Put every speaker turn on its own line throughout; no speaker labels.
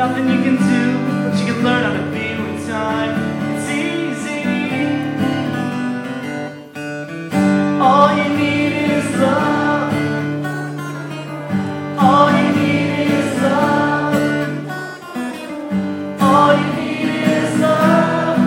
nothing you can do, but you can learn how to be with time. It's easy. All you need is love. All you need is love. All you need is love.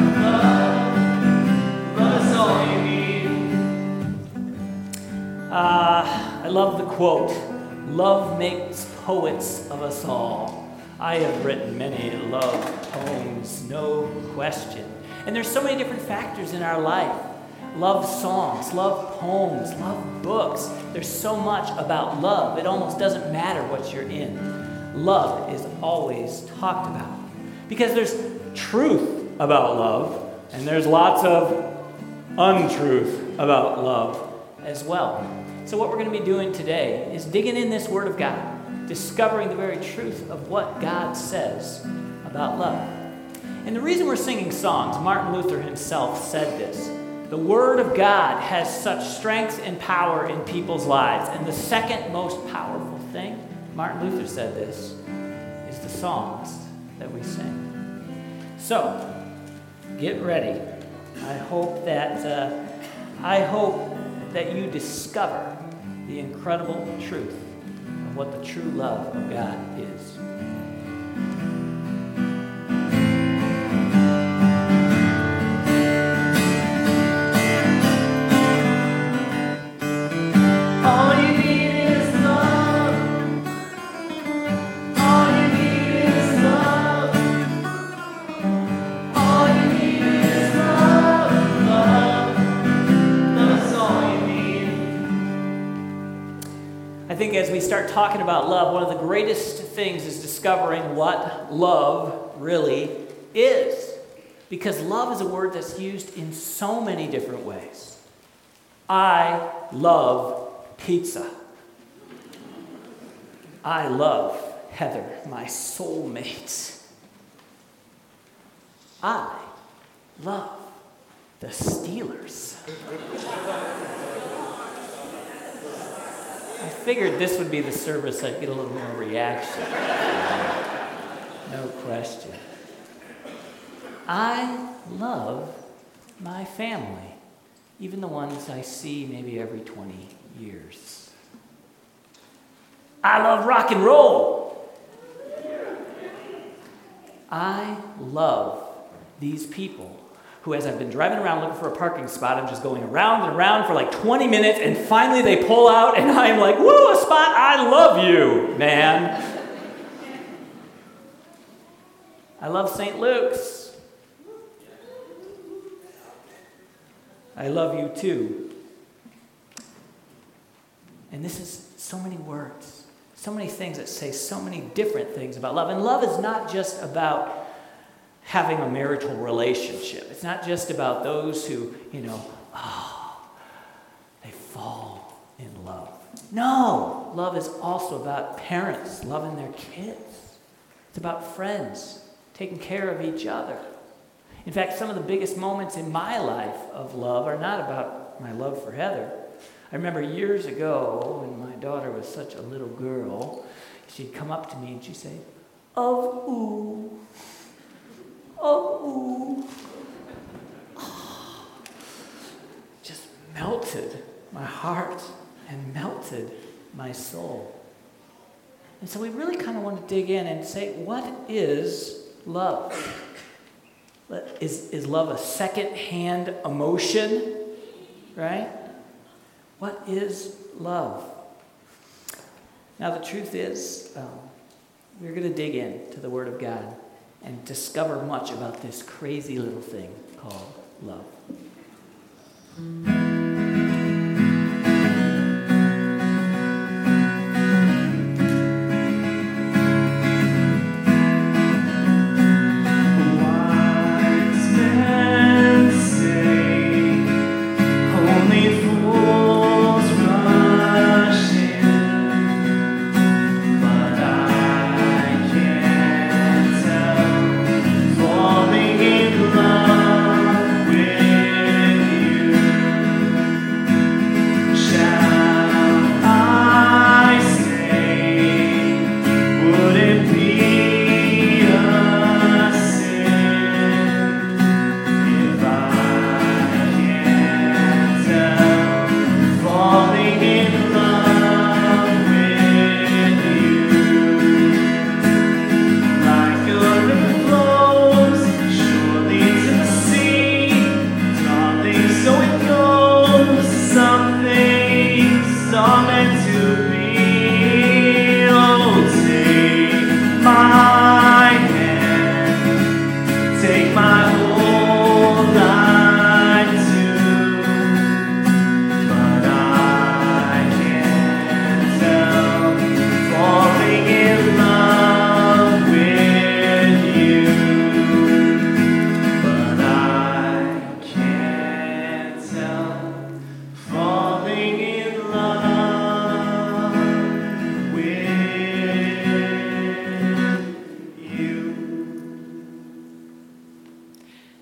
Love is all you need. I love the quote, "Love makes poets of us all." I have written many love poems, no question. And there's so many different factors in our life. Love songs, love poems, love books. There's so much about love. It almost doesn't matter what you're in. Love is always talked about. Because there's truth about love, and there's lots of untruth about love as well. So what we're going to be doing today is digging in this Word of God, discovering the very truth of what God says about love. And the reason we're singing songs, Martin Luther himself said this, the Word of God has such strength and power in people's lives. And the second most powerful thing, Martin Luther said this, is the songs that we sing. So, get ready. I hope that you discover the incredible truth of what the true love of God is. All you need is love. All you need is love. All you need is love. Love's all you need. I think as we start talking about love, one of the greatest things is discovering what love really is. Because love is a word that's used in so many different ways. I love pizza. I love Heather, my soulmate. I love the Steelers. I figured this would be the service I'd get a little more reaction. No question. I love my family, even the ones I see maybe every 20 years. I love rock and roll. I love these people who, as I've been driving around looking for a parking spot, I'm just going around and around for like 20 minutes, and finally they pull out, and I'm like, woo, a spot, I love you, man. I love St. Luke's. I love you too. And this is so many words, so many things that say so many different things about love. And love is not just about having a marital relationship. It's not just about those who, they fall in love. No, love is also about parents loving their kids. It's about friends taking care of each other. In fact, some of the biggest moments in my life of love are not about my love for Heather. I remember years ago when my daughter was such a little girl, she'd come up to me and she'd say, "Oh, ooh. Oh, ooh." Just melted my heart and melted my soul. And so we really kind of want to dig in and say, what is love? Is love a second-hand emotion? Right? What is love? Now the truth is, we're going to dig into the Word of God and discover much about this crazy little thing called love.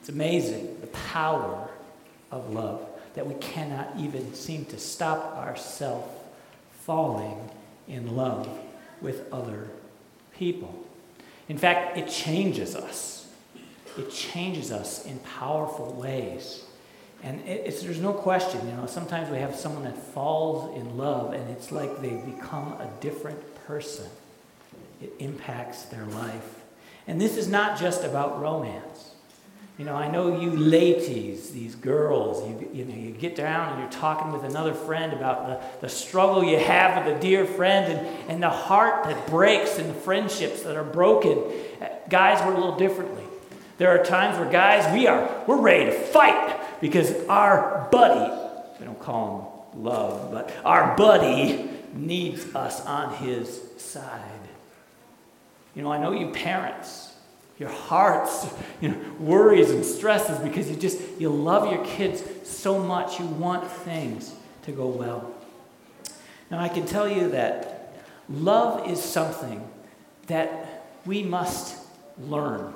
It's amazing, the power of love, that we cannot even seem to stop ourselves falling in love with other people. In fact, it changes us. It changes us in powerful ways. And there's no question, sometimes we have someone that falls in love and it's like they become a different person. It impacts their life. And this is not just about romance. I know you ladies, these girls, you get down and you're talking with another friend about the struggle you have with a dear friend and the heart that breaks and the friendships that are broken. Guys, we're a little differently. There are times where guys, we're ready to fight because our buddy, we don't call him love, but our buddy needs us on his side. I know you parents, your hearts, worries and stresses because you love your kids so much. You want things to go well. Now, I can tell you that love is something that we must learn.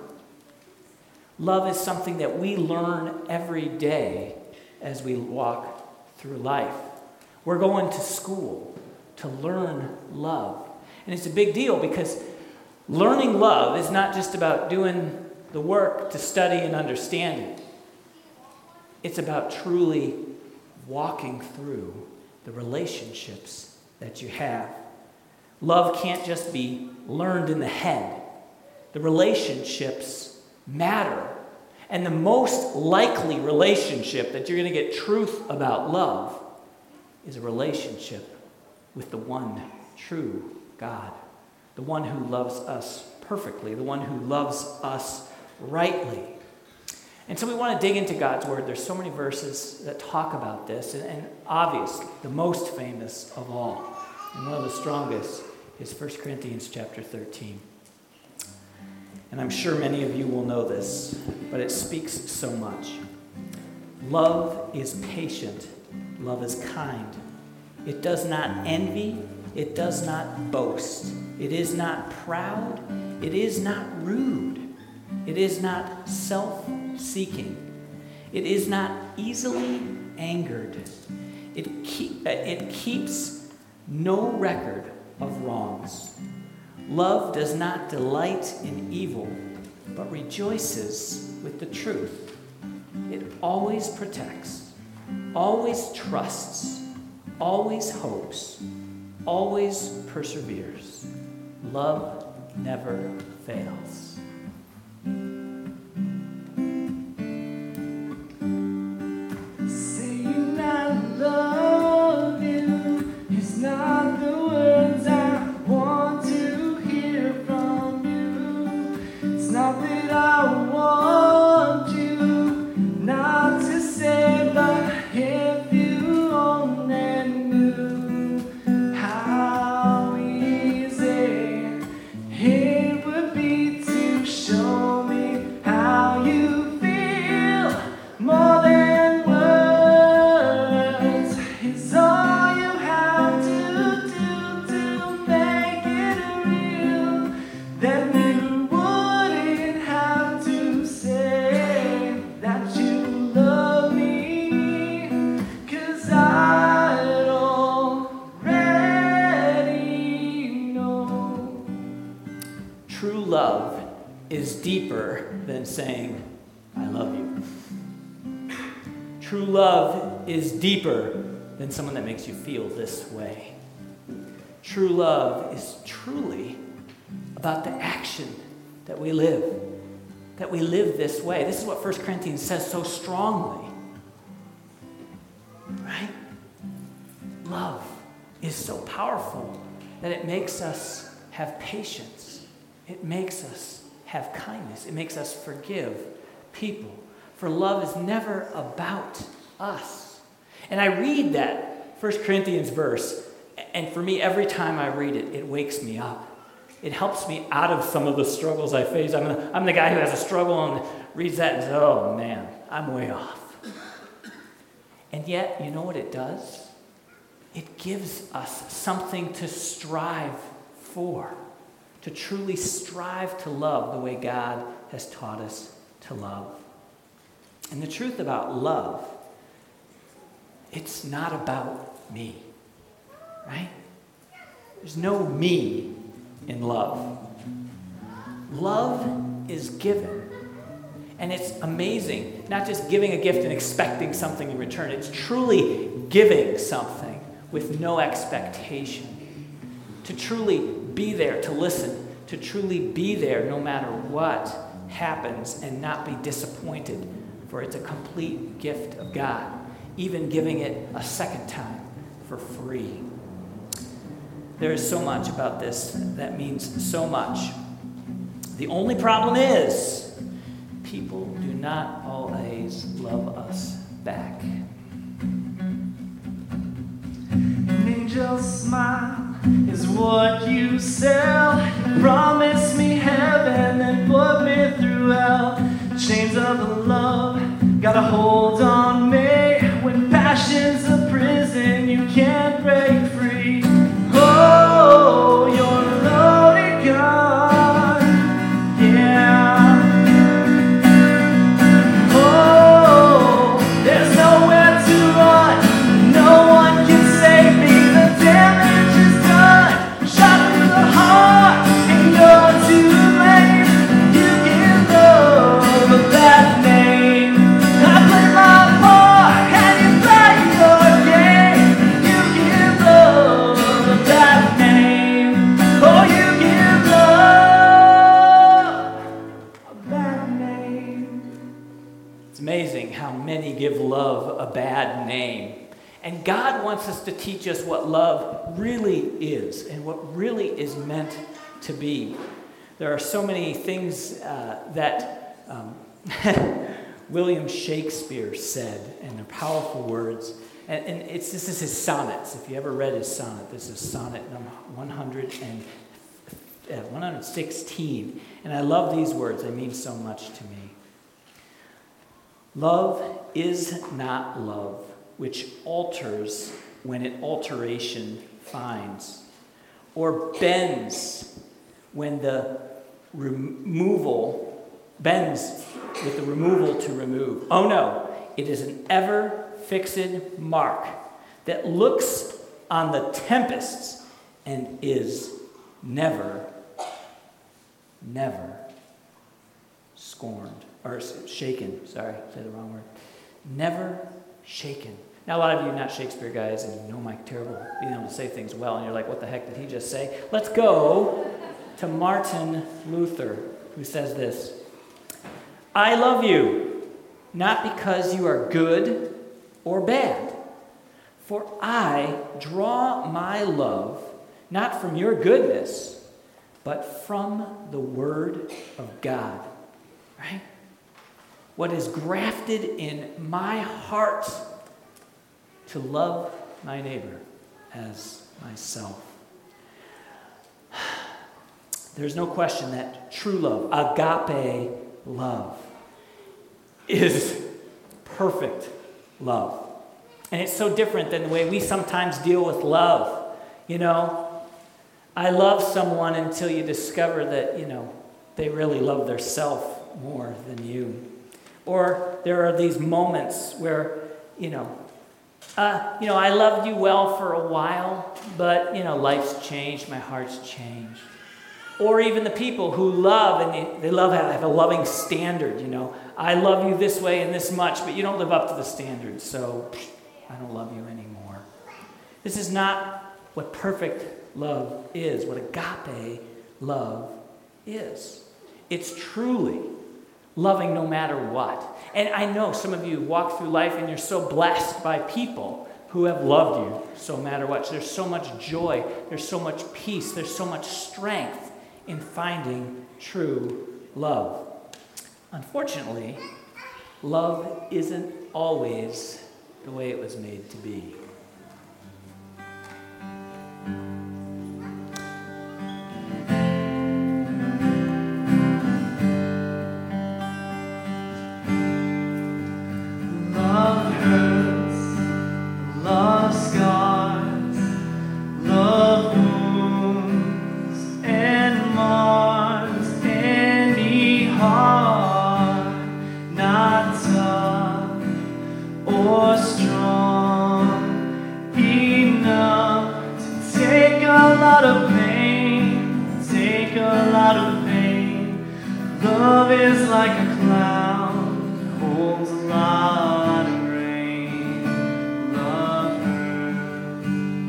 Love is something that we learn every day as we walk through life. We're going to school to learn love. And it's a big deal because learning love is not just about doing the work to study and understand it. It's about truly walking through the relationships that you have. Love can't just be learned in the head. The relationships matter. And the most likely relationship that you're going to get truth about love is a relationship with the one true God. The one who loves us perfectly, the one who loves us rightly. And so we want to dig into God's word. There's so many verses that talk about this, and obviously the most famous of all, and one of the strongest, is 1 Corinthians chapter 13. And I'm sure many of you will know this, but it speaks so much. Love is patient. Love is kind. It does not envy. It does not boast. It is not proud. It is not rude. It is not self-seeking. It is not easily angered. It keeps no record of wrongs. Love does not delight in evil, but rejoices with the truth. It always protects, always trusts, always hopes, always perseveres. Love never fails.
Saying I love you is not the words I want to hear from you. It's not that I want you not to say, but if you only knew how easy it would be to show me how you feel more than words. It's all you have to do to make it real. Then you wouldn't have to say that you love me, 'cause I already know.
True love is deeper than saying, I love you. True love is deeper than someone that makes you feel this way. True love is truly about the action that we live this way. This is what 1 Corinthians says so strongly. Right? Love is so powerful that it makes us have patience. It makes us have kindness. It makes us forgive people. For love is never about us. And I read that 1 Corinthians verse, and for me, every time I read it, it wakes me up. It helps me out of some of the struggles I face. I'm the guy who has a struggle and reads that and says, oh man, I'm way off. And yet, you know what it does? It gives us something to strive for, to truly strive to love the way God has taught us to love. And the truth about love, it's not about me, right? There's no me in love. Love is given. And it's amazing, not just giving a gift and expecting something in return. It's truly giving something with no expectation. To truly be there, to listen, to truly be there no matter what happens and not be disappointed, for it's a complete gift of God, even giving it a second time for free. There is so much about this that means so much. The only problem is people do not always love us back.
An angel's smile is what you sell. You promise me heaven and put me through hell. Chains of love got a hold on me. When passion's a prison, you can't break free. Oh, you're a loaded gun. Yeah. Oh, there's nowhere to run. No one can save me. The damage is done. Shot through the heart, and you're to blame. You give love a bad name. I play my part, and you play your game. You give love a bad name. Oh, you give love a bad name.
It's amazing how many give love a bad name. And God wants us to teach us what love really is and what really is meant to be. There are so many things that William Shakespeare said, and they're powerful words. And this is his sonnets. If you ever read his sonnet, this is sonnet number 116. And I love these words. They mean so much to me. Love is not love, which alters when it alteration finds, or bends when the removal bends with the removal to remove. Oh no, it is an ever-fixed mark that looks on the tempests and is never, never scorned, or shaken, sorry, I said the wrong word. Never shaken. Now, a lot of you are not Shakespeare guys, and you know my terrible being able to say things well, and you're like, what the heck did he just say? Let's go to Martin Luther, who says this: I love you, not because you are good or bad, for I draw my love not from your goodness, but from the Word of God. Right? What is grafted in my heart to love my neighbor as myself. There's no question that true love, agape love, is perfect love. And it's so different than the way we sometimes deal with love. You know, I love someone until you discover that, they really love their self more than you. Or there are these moments where, I loved you well for a while, but, life's changed, my heart's changed. Or even the people who love, and they love have a loving standard, I love you this way and this much, but you don't live up to the standard, so I don't love you anymore. This is not what perfect love is, what agape love is. It's truly loving no matter what. And I know some of you walk through life and you're so blessed by people who have loved you so matter what. There's so much joy, there's so much peace, there's so much strength in finding true love. Unfortunately, love isn't always the way it was made to be.
Love hurts, love scars, love wounds and mars any heart not touched. is like a cloud, holds a lot of rain. Love hurts.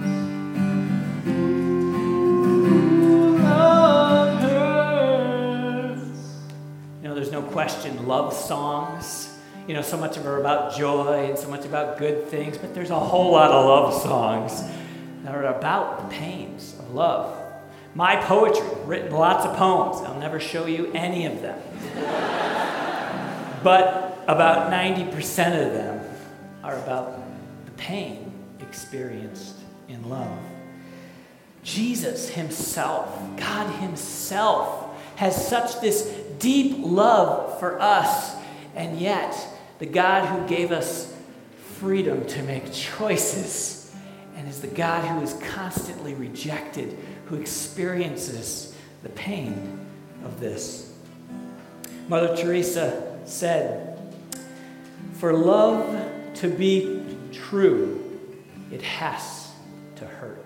Ooh, love hurts.
There's no question love songs, so much of them are about joy and so much about good things, but there's a whole lot of love songs that are about the pains of love. My poetry, written lots of poems. I'll never show you any of them. But about 90% of them are about the pain experienced in love. Jesus himself, God himself, has such this deep love for us, and yet the God who gave us freedom to make choices and is the God who is constantly rejected, who experiences the pain of this. Mother Teresa said, "For love to be true, it has to hurt."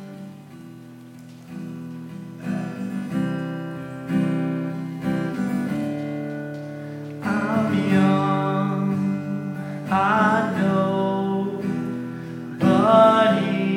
I'm young, I know, but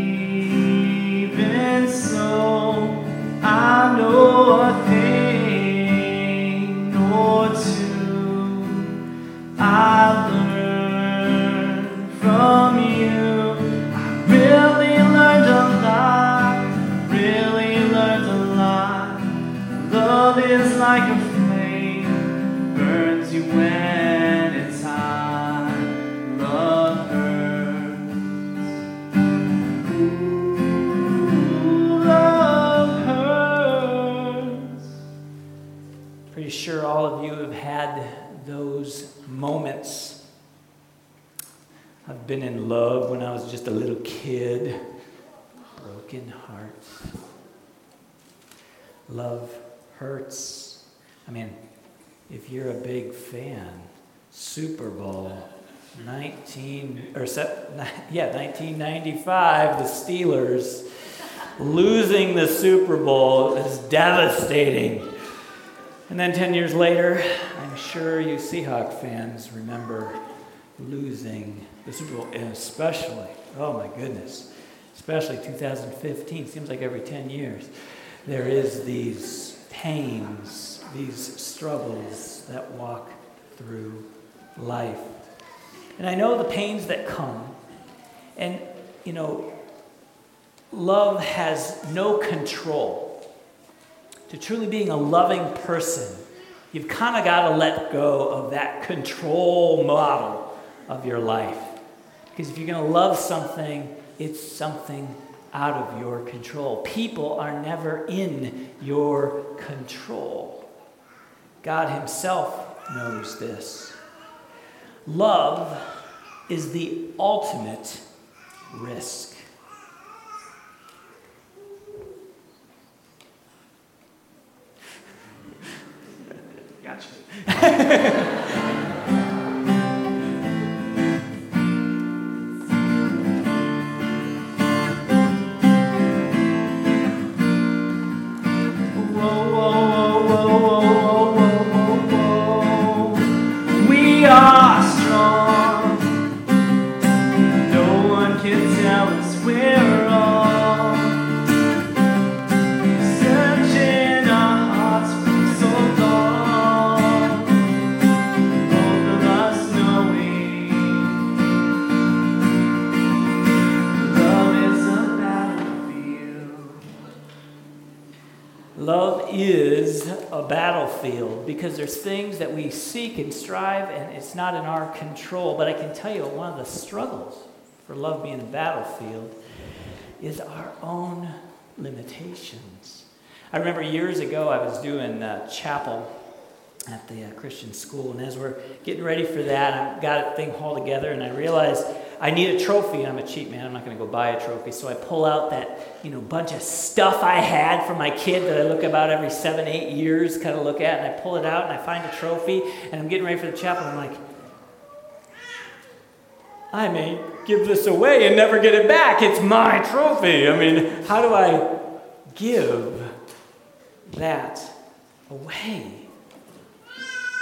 even so, I know a thing or two. I learned from you. I really learned a lot. Really learned a lot. Love is like a flame, burns you when it's hot. Love hurts. Ooh, love hurts.
Pretty sure all of you have had those moments. I've been in love when I was just a little kid. Broken hearts. Love hurts. If you're a big fan, Super Bowl 1995, the Steelers losing the Super Bowl is devastating. And then 10 years later, I'm sure you Seahawk fans remember losing the Super Bowl, and especially, oh my goodness, especially 2015. Seems like every 10 years there is these pains, these struggles that walk through life. And I know the pains that come, and love has no control. To truly being a loving person, you've kind of got to let go of that control model of your life. Because if you're going to love something, it's something out of your control. People are never in your control. God himself knows this. Love is the ultimate risk.
Gotcha. We are strong. No one can tell us we're wrong. Searching our hearts for so long. Both of us knowing love is a battlefield.
Love is a battlefield because there's things that we seek and strive and it's not in our control. But I can tell you one of the struggles for love being a battlefield is our own limitations. I remember years ago I was doing chapel at the Christian school, and as we're getting ready for that, I got a thing all together and I realized I need a trophy. I'm a cheap man. I'm not going to go buy a trophy. So I pull out that, bunch of stuff I had from my kid that I look about every 7-8 years, kind of look at, and I pull it out and I find a trophy, and I'm getting ready for the chapel. And I'm like, I may give this away and never get it back. It's my trophy. How do I give that away?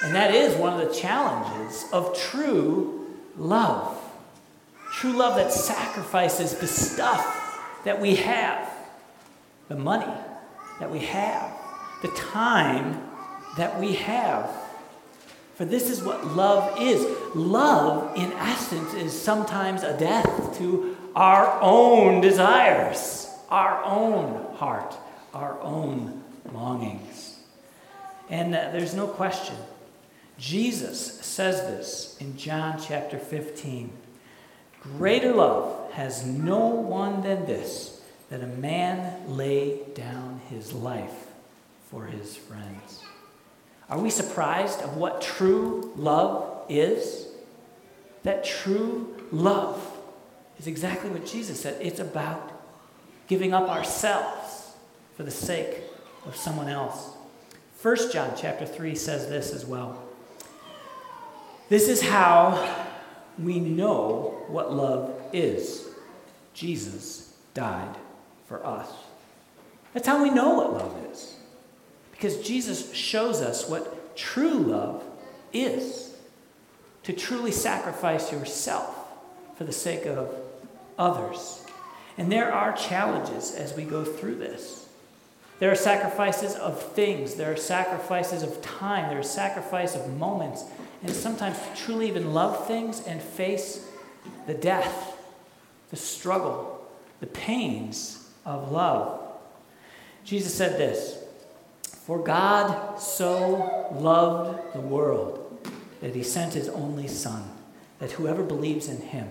And that is one of the challenges of true love. True love that sacrifices the stuff that we have, the money that we have, the time that we have. For this is what love is. Love, in essence, is sometimes a death to our own desires, our own heart, our own longings. And there's no question. Jesus says this in John chapter 15. Greater love has no one than this, that a man lay down his life for his friends. Are we surprised of what true love is? That true love is exactly what Jesus said. It's about giving up ourselves for the sake of someone else. 1 John chapter 3 says this as well. This is how we know what love is. Jesus died for us. That's how we know what love is. Because Jesus shows us what true love is. To truly sacrifice yourself for the sake of others. And there are challenges as we go through this. There are sacrifices of things. There are sacrifices of time. There are sacrifices of moments. And sometimes to truly even love things and face the death, the struggle, the pains of love. Jesus said this, "For God so loved the world that he sent his only Son, that whoever believes in him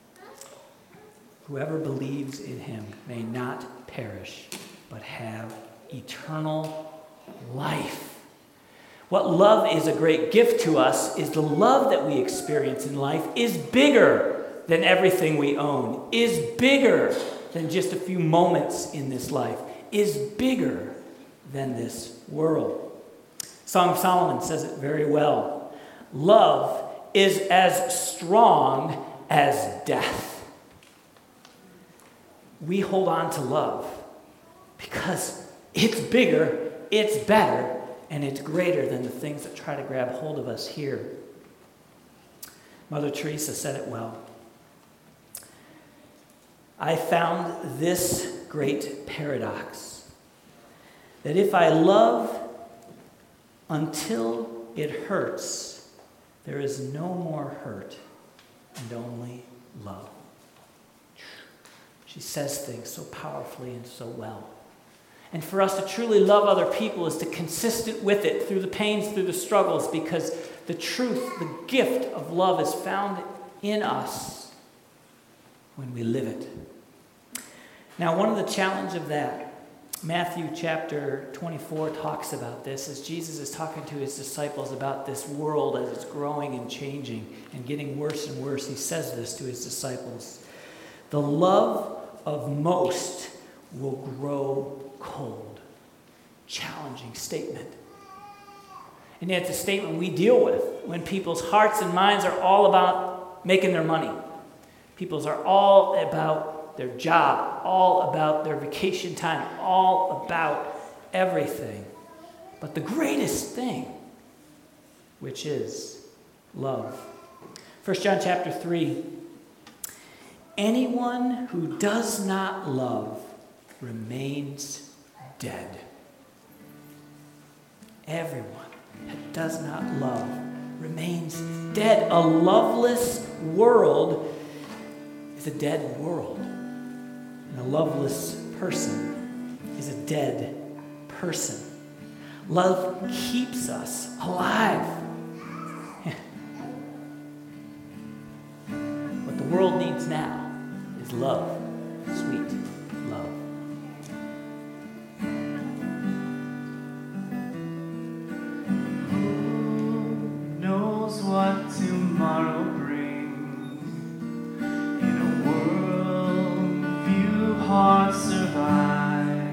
may not perish, but have eternal life." What love is a great gift to us is the love that we experience in life is bigger than everything we own, is bigger than just a few moments in this life, is bigger than this world. Song of Solomon says it very well. Love is as strong as death. We hold on to love because it's bigger, it's better, and it's greater than the things that try to grab hold of us here. Mother Teresa said it well. I found this great paradox, that if I love until it hurts, there is no more hurt and only love. She says things so powerfully and so well. And for us to truly love other people is to consistent with it through the pains, through the struggles, because the truth, the gift of love is found in us when we live it. Now, one of the challenges of that, Matthew chapter 24 talks about this, as Jesus is talking to his disciples about this world as it's growing and changing and getting worse and worse. He says this to his disciples. The love of most will grow cold. Challenging statement. And yet it's a statement we deal with when people's hearts and minds are all about making their money. People's are all about their job, all about their vacation time, all about everything. But the greatest thing, which is love. 1 John chapter 3. Anyone who does not love remains dead. Everyone that does not love remains dead. A loveless world is a dead world. And a loveless person is a dead person. Love keeps us alive. What the world needs now is love, sweet love.
Who knows what tomorrow brings? In a world few hearts survive.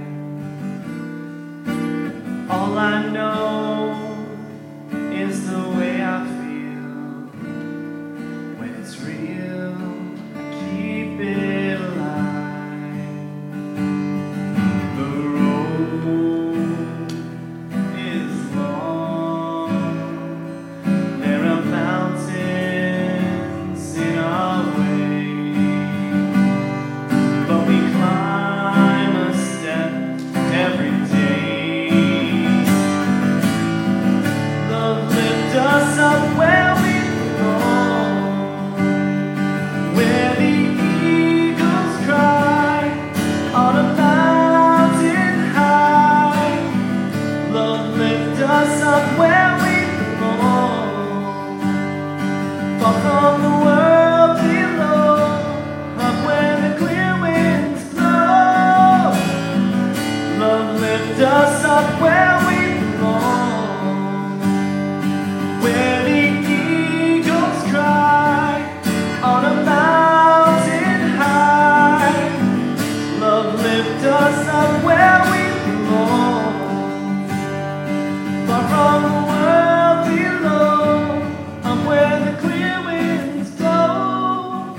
All I know is the way I feel. When it's real, I keep it alive. up where we belong, where the eagles cry on a mountain high. Love, lift us up where we belong, far from the world below, up where the clear winds blow. Love, lift us up where we belong, where the eagles cry on a mountain high. Love, lift us up where we belong, far from the world below, up where the clear winds blow.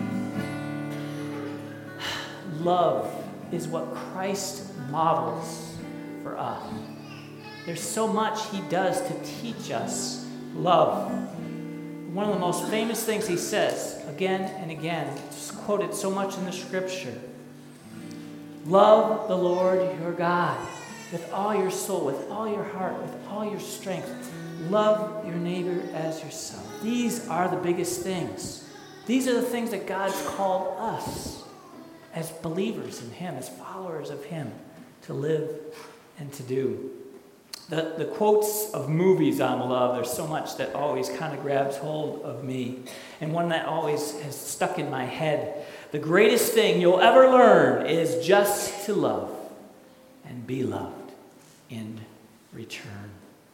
Love is what Christ models for us. There's so much he does to teach us love. One of the most famous things he says again and again, just quoted so much in the scripture: love the Lord your God with all your soul, with all your heart, with all your strength. Love your neighbor as yourself. These are the biggest things. These are the things that God's called us as believers in him, as followers of him, to live and to do. The quotes of movies on love, there's so much that always kind of grabs hold of me. And one that always has stuck in my head: the greatest thing you'll ever learn is just to love and be loved in return.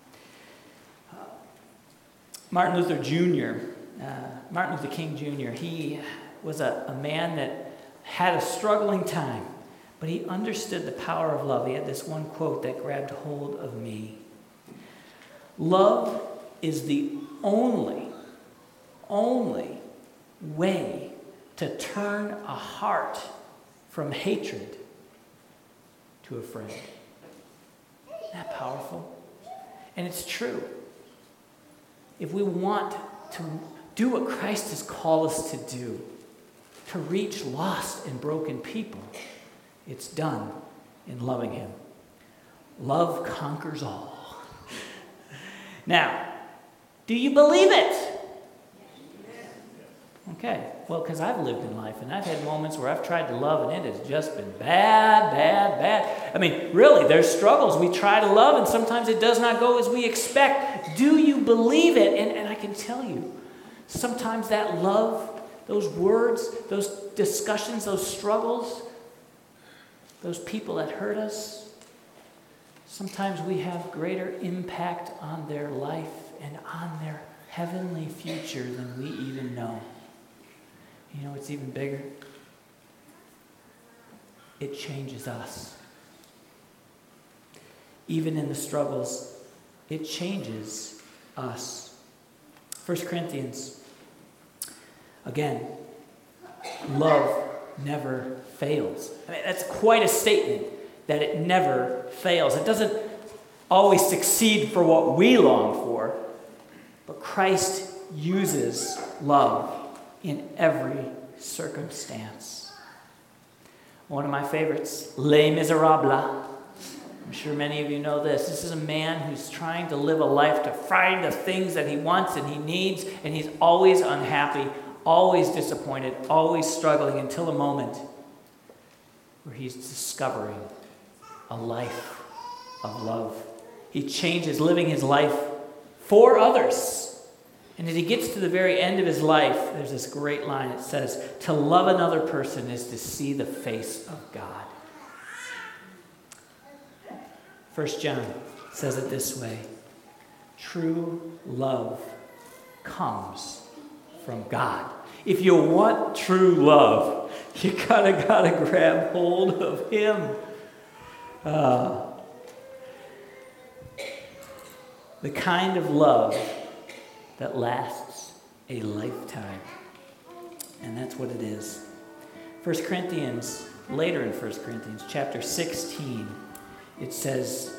Martin Luther King Jr., he was a man that had a struggling time, but he understood the power of love. He had this one quote that grabbed hold of me: love is the only way to turn a heart from hatred to a friend. Isn't that powerful? And it's true. If we want to do what Christ has called us to do, to reach lost and broken people, it's done in loving him. Love conquers all. Now, do you believe it? Okay, well, because I've lived in life, and I've had moments where I've tried to love, and it has just been bad. I mean, really, there's struggles. We try to love, and sometimes it does not go as we expect. Do you believe it? And I can tell you, sometimes that love, those words, those discussions, those struggles, those people that hurt us, sometimes we have greater impact on their life and on their heavenly future than we even know. You know what's even bigger? It changes us. Even in the struggles, it changes us. 1 Corinthians, again, love never fails. I mean, that's quite a statement, that it never fails. It doesn't always succeed for what we long for, but Christ uses love in every circumstance. One of my favorites, Les Miserables. I'm sure many of you know this. This is a man who's trying to live a life to find the things that he wants and he needs, and he's always unhappy, always disappointed, always struggling, until a moment where he's discovering a life of love. He changes, living his life for others. And as he gets to the very end of his life, there's this great line. It says, to love another person is to see the face of God. 1 John says it this way: true love comes from God. If you want true love, you gotta grab hold of him. The kind of love that lasts a lifetime. And that's what it is. 1 Corinthians, later in 1 Corinthians, chapter 16, it says,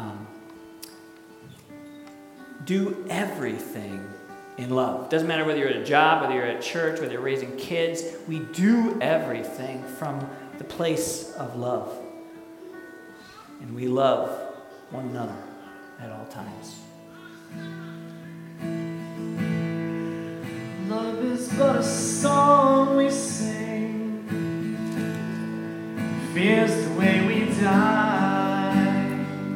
do everything in love. Doesn't matter whether you're at a job, whether you're at church, whether you're raising kids. We do everything from the place of love. And we love one another at all times.
but a song we sing. Fear's the way we die.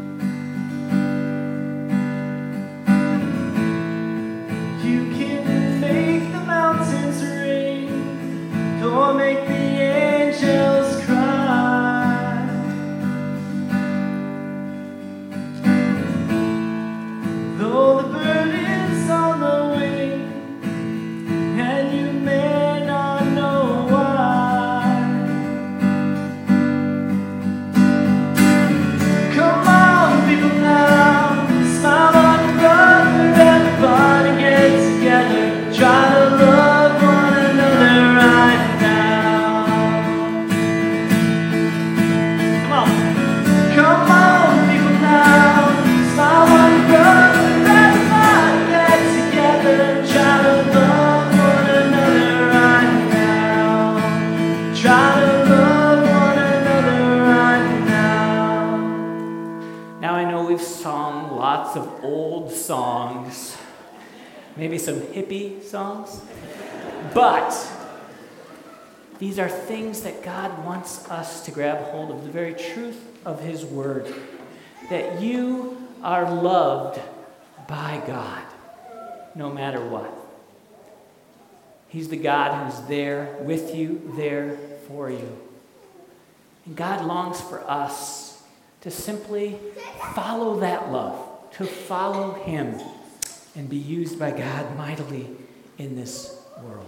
You can make the mountains rain, or make the angels cry. Though the burden's on the wing, and you may not know why. Come on, people now, smile on your brother, everybody get together, try to love one another right now. Come on, people now, smile on your brother, everybody get together, try to love one another right now. Try to love one another right now.
Now I know we've sung lots of old songs, maybe some hippie songs, but these are things that God wants us to grab hold of, the very truth of His Word, that you are loved by God, no matter what. He's the God who's there with you, there for you. And God longs for us to simply follow that love, to follow Him and be used by God mightily in this world.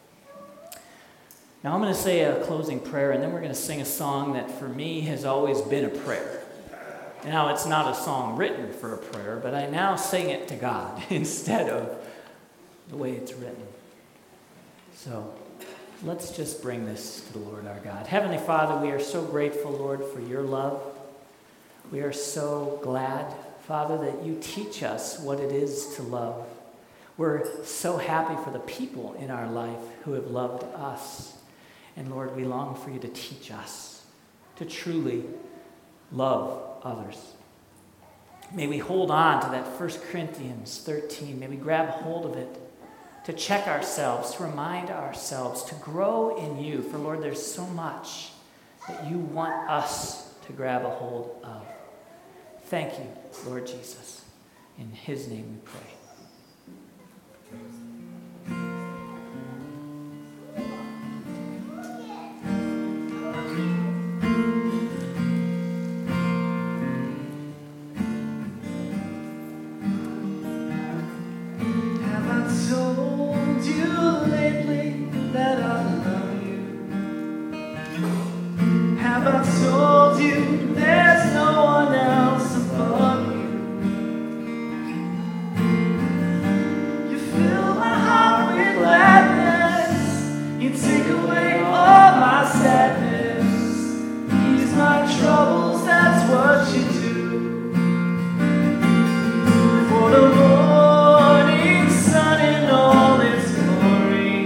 Now I'm going to say a closing prayer, and then we're going to sing a song that for me has always been a prayer. Now it's not a song written for a prayer, but I now sing it to God instead of the way it's written. So let's just bring this to the Lord our God. Heavenly Father, we are so grateful, Lord, for your love. We are so glad, Father, that you teach us what it is to love. We're so happy for the people in our life who have loved us. And Lord, we long for you to teach us to truly love others. May we hold on to that 1 Corinthians 13. May we grab hold of it to check ourselves, to remind ourselves, to grow in you. For Lord, there's so much that you want us to grab a hold of. Thank you, Lord Jesus. In his name we pray.
Told you lately that I love you? Have I told you there's no one else above you? You fill my heart with gladness, you take away all my sadness, ease my troubles, that's what you do. For the morning sun in all its glory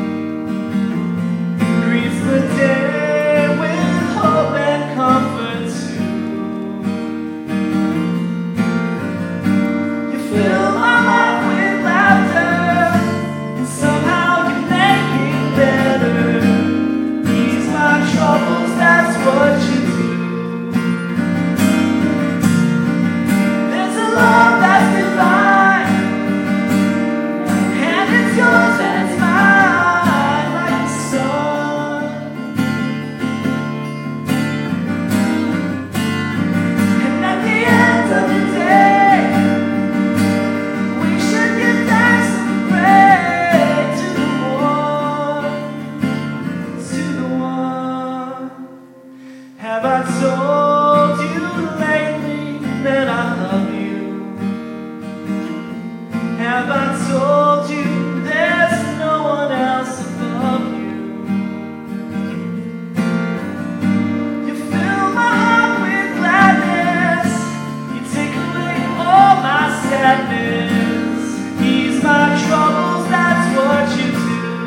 greets the day with hope and comfort too. You fill my heart with laughter, and somehow you make it better. Ease my troubles, that's what you do. There's a love that's divine, and it's yours and it's mine, like the sun. And at the end of the day, we should give thanks and pray to the one. Have I told you lately that I love you? Have I told you there's no one else above you? You fill my heart with gladness, you take away all my sadness, ease my troubles, that's what you do.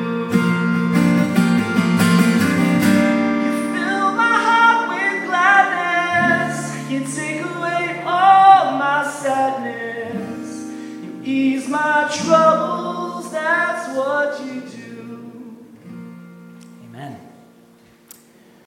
You fill my heart with gladness, you take away all my sadness, ease my troubles.